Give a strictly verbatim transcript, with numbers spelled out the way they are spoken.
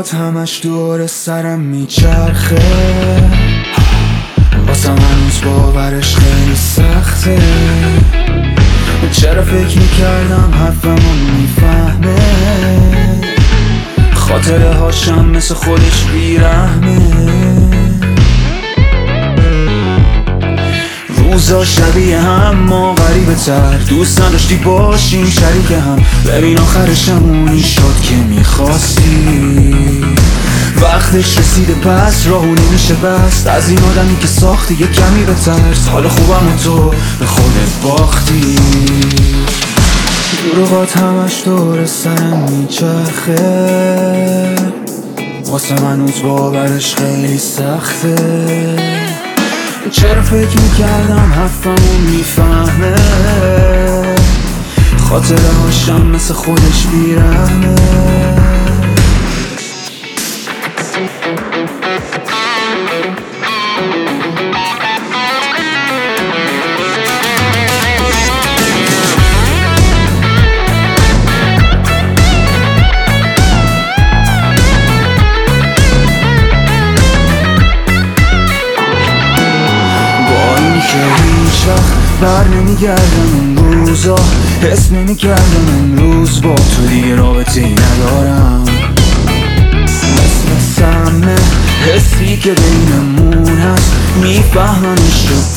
دروغات همش دور سرم میچرخه، واسم هنوز باورش خیلی سخته. چرا فکر میکردم حرفمو میفهمه، خاطره هاشم مثل خودش بیرحمه. روزا شبیه هم ما غریبه تر، دوست نداشتی باشیم شریک هم. ببین آخرشم اونی شد که میخواستی، وقتش رسیده پس راهو نمیشه بست. از این آدمی که ساختی یه کمی بترس، حال خوبم و تو به خودت باختی. دروغات همش دور سرم میچرخه، واسه من هنوز باورش خیلی سخته. چرا فکر میکردم حرفمو میفهمه، خاطره هاشم مثل خودش بیرحمه. بر نمیگردم این روزا، حس نمیکردم امروز با تو دیگه رابطه ای ندارم. مثل سمه حسی که بینمون هست، میفهممش رو